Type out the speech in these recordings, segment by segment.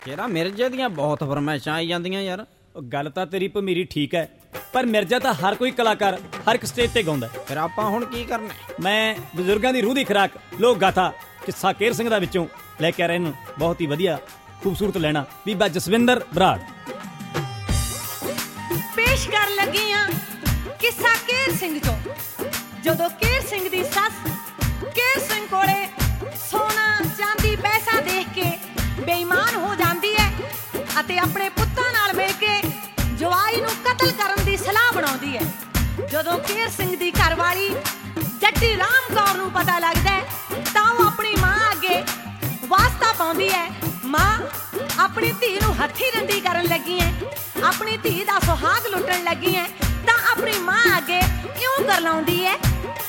ਯਾਰਾ ਮਿਰਜ਼ੇ ਦੀਆਂ ਬਹੁਤ ਫਰਮਾਇਸ਼ਾਂ ਆਈ ਜਾਂਦੀਆਂ ਯਾਰ। ਗੱਲ ਤਾਂ ਤੇਰੀ ਭਮੀਰੀ ਠੀਕ ਹੈ, ਪਰ ਮਿਰਜ਼ਾ ਤਾਂ ਹਰ ਕੋਈ ਕਲਾਕਾਰ ਹਰ ਇੱਕ ਸਟੇਜ ਤੇ ਗਾਉਂਦਾ। ਫਿਰ ਆਪਾਂ ਹੁਣ ਕੀ ਕਰਨਾ? ਮੈਂ ਬਜ਼ੁਰਗਾਂ ਦੀ ਰੂਹ ਦੀ ਖੁਰਾਕ ਲੋਕ ਗਾਥਾ ਕਿੱਸਾ ਕੇਰ ਸਿੰਘ ਦਾ ਵਿੱਚੋਂ ਲੈ ਕੇ ਆ ਰਿਹਾ ਇਹਨੂੰ ਬਹੁਤ ਹੀ ਵਧੀਆ ਖੂਬਸੂਰਤ ਲੈਣਾ ਬੀਬਾ ਜਸਵਿੰਦਰ ਬਰਾੜ ਪੇਸ਼ ਕਰਨ ਲੱਗੀ ਆ ਕਿੱਸਾ ਕੇਰ ਸਿੰਘ ਚੋਂ। ਜਦੋਂ ਕੇਰ ਸਿੰਘ ਦੀ ਸੱਸ ਕੇਰ ਸਿੰਘ ਕੋਲੇ ਸੋਨਾ ਚਾਂਦੀ ਪੈਸਾ ਦੇਖ ਕੇ ਬੇਈਮਾਨ ਹੋ ਜਾਂਦੀ ਹੈ ਅਤੇ ਆਪਣੇ ਪੁੱਤਾਂ ਨਾਲ ਮਿਲ ਕੇ ਜਵਾਈ ਨੂੰ ਕਤਲ ਕਰਨ ਦੀ ਸਲਾਹ ਬਣਾਉਂਦੀ ਹੈ। ਜਦੋਂ ਕੇਰ ਸਿੰਘ ਦੀ ਘਰਵਾਲੀ ਜੱਟੀ ਰਾਮ ਕੌਰ ਨੂੰ ਪਤਾ ਲੱਗਦਾ ਤਾਂ ਉਹ ਆਪਣੀ ਮਾਂ ਅੱਗੇ ਵਾਸਤਾ ਪਾਉਂਦੀ ਹੈ। ਮਾਂ ਆਪਣੀ ਧੀ ਨੂੰ ਹੱਥੀ ਰੰਡੀ ਕਰਨ ਲੱਗੀ ਹੈ, ਆਪਣੀ ਧੀ ਦਾ ਸੁਹਾਗ ਲੁੱਟਣ ਲੱਗੀ ਹੈ ਤਾਂ ਆਪਣੀ ਮਾਂ ਅੱਗੇ ਇਉਂ ਕਰ ਲਾਉਂਦੀ ਹੈ।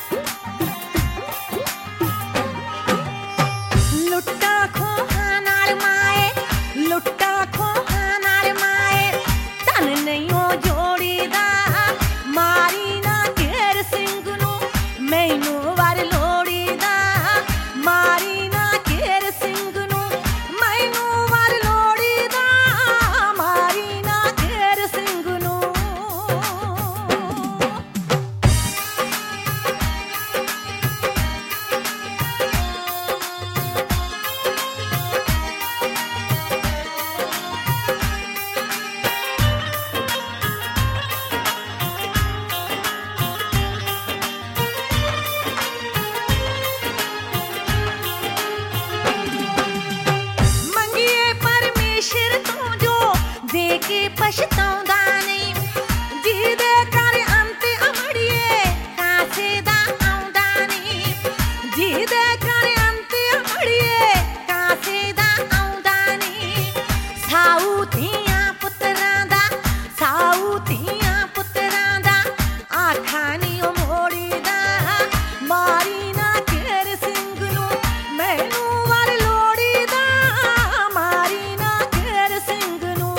ਲੁੱਟਾ ਖੋਹਾਂ ਨਾਲ ਮਾਏ, ਲੁੱਟਾ ਖੋਹਾਂ ਨਾਲ ਮਾਏ, ਧਨ ਨਹੀਂ ਉਹ ਜੋੜੀਦਾ, ਮਾਰੀ ਨਾ ਕੇਰ ਸਿੰਘ ਨੂੰ ਮੈਨੂੰ ਵਰ ਲੋੜੀਦਾ, ਮਾਰੀ ਨਾ ਕੇਰ ਸਿੰਘ ਨੂੰ ਮੈਨੂੰ ਵਰ ਲੋੜੀਦਾ, ਮਾਰੀ ਨਾ ਕੇਰ ਸਿੰਘ ਨੂੰ। ਮੰਗੀਏ ਪਰਮੇਸ਼ਰ ਤੋਂ ਜੋ ਦੇ ਕੇ ਪਛਤਾਉਂਦਾ ਨਹੀਂ, ਜਿਹਦੇ ਘਰ ਅੰਤ ਅਮੜੀਏ ਕਾਸੇ ਦਾ ਆਉਂਦਾ ਨਹੀਂ, ਜਿਹਦੇ ਘਰ ਅੰਤ ਅਮੜੀਏ ਕਾਸੇ ਦਾ ਆਉਂਦਾ ਨਹੀਂ। ਸਾਊ ਧੀਆਂ ਪੁੱਤਰਾਂ ਦਾ, ਸਾਊ ਧੀਆਂ ਪੁੱਤਰਾਂ ਦਾ ਆਖਾ ਨੀ ਉਹ ਮੋੜੀਦਾ, ਮਾਰੀ ਨਾ ਕੇਰ ਸਿੰਘ ਨੂੰ ਮੈਨੂੰ ਵਰ ਲੋੜੀਦਾ, ਮਾਰੀ ਨਾ ਕੇਰ ਸਿੰਘ ਨੂੰ।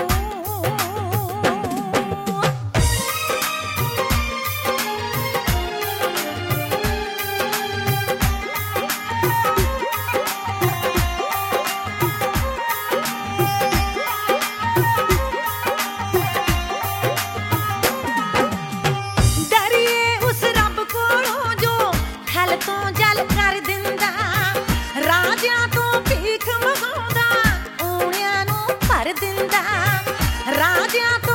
ਡਰੀਏ ਉਸ ਰੱਬ ਕੋਲੋਂ ਜੋ ਖਲ ਤੋਂ ਜਲ ਕਰ ਦਿੰਦਾ, ਰਾਜਿਆਂ ਤੋਂ ਭੀਖ ਮੰਗਾਉਂਦਾ ਊਣਿਆਂ ਨੂੰ ਭਰ ਦਿੰਦਾ, ਰਾਜਿਆਂ ਤੋਂ